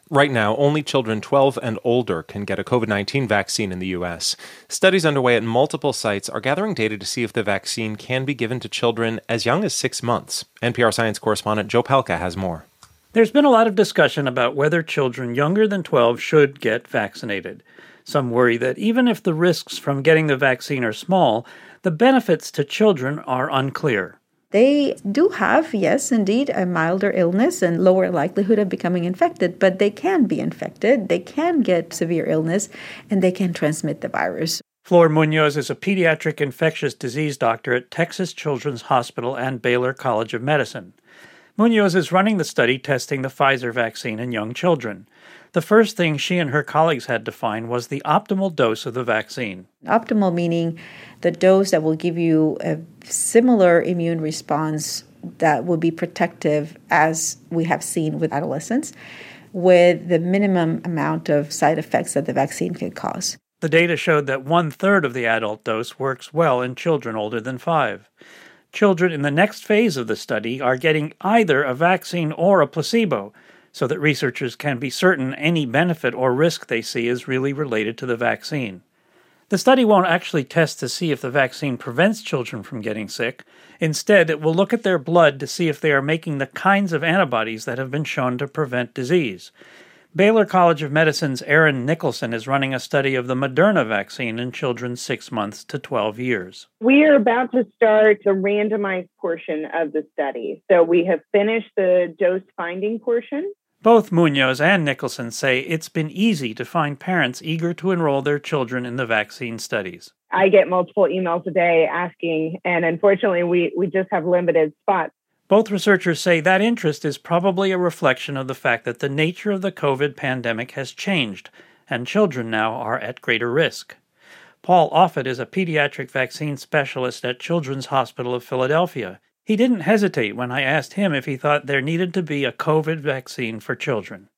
Right now, only children 12 and older can get a COVID-19 vaccine in the U.S. Studies underway at multiple sites are gathering data to see if the vaccine can be given to children as young as 6 months. NPR science correspondent Joe Palca has more. There's been a lot of discussion about whether children younger than 12 should get vaccinated. Some worry that even if the risks from getting the vaccine are small, the benefits to children are unclear. They do have, yes, indeed, a milder illness and lower likelihood of becoming infected, but they can be infected, they can get severe illness, and they can transmit the virus. Flor Munoz is a pediatric infectious disease doctor at Texas Children's Hospital and Baylor College of Medicine. Munoz is running the study testing the Pfizer vaccine in young children. The first thing she and her colleagues had to find was the optimal dose of the vaccine. Optimal meaning the dose that will give you a similar immune response that will be protective as we have seen with adolescents, with the minimum amount of side effects that the vaccine can cause. The data showed that 1/3 of the adult dose works well in children older than 5. Children in the next phase of the study are getting either a vaccine or a placebo, so that researchers can be certain any benefit or risk they see is really related to the vaccine. The study won't actually test to see if the vaccine prevents children from getting sick. Instead, it will look at their blood to see if they are making the kinds of antibodies that have been shown to prevent disease. Baylor College of Medicine's Erin Nicholson is running a study of the Moderna vaccine in children 6 months to 12 years. We are about to start a randomized portion of the study. So we have finished the dose finding portion. Both Munoz and Nicholson say it's been easy to find parents eager to enroll their children in the vaccine studies. I get multiple emails a day asking, and unfortunately, we just have limited spots. Both researchers say that interest is probably a reflection of the fact that the nature of the COVID pandemic has changed, and children now are at greater risk. Paul Offit is a pediatric vaccine specialist at Children's Hospital of Philadelphia. He didn't hesitate when I asked him if he thought there needed to be a COVID vaccine for children.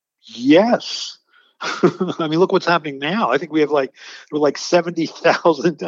Yes. I mean, look what's happening now. I think we have like 70,000,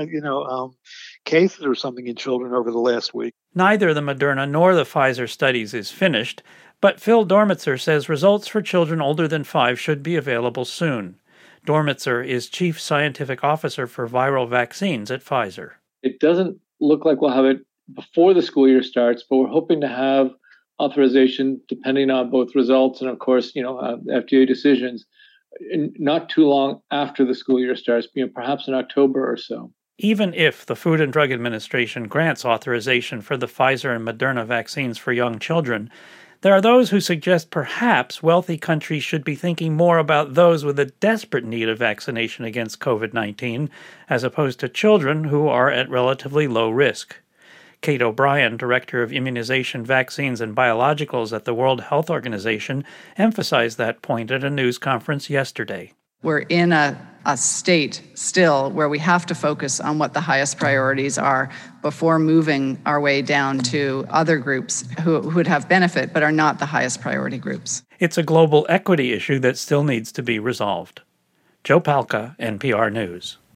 cases or something in children over the last week. Neither the Moderna nor the Pfizer studies is finished, but Phil Dormitzer says results for children older than 5 should be available soon. Dormitzer is Chief Scientific Officer for Viral Vaccines at Pfizer. It doesn't look like we'll have it before the school year starts, but we're hoping to have authorization depending on both results and, of course, FDA decisions, not too long after the school year starts, perhaps in October or so. Even if the Food and Drug Administration grants authorization for the Pfizer and Moderna vaccines for young children, there are those who suggest perhaps wealthy countries should be thinking more about those with a desperate need of vaccination against COVID-19, as opposed to children who are at relatively low risk. Kate O'Brien, Director of Immunization, Vaccines, and Biologicals at the World Health Organization, emphasized that point at a news conference yesterday. We're in a state still where we have to focus on what the highest priorities are before moving our way down to other groups who would have benefit but are not the highest priority groups. It's a global equity issue that still needs to be resolved. Joe Palca, NPR News.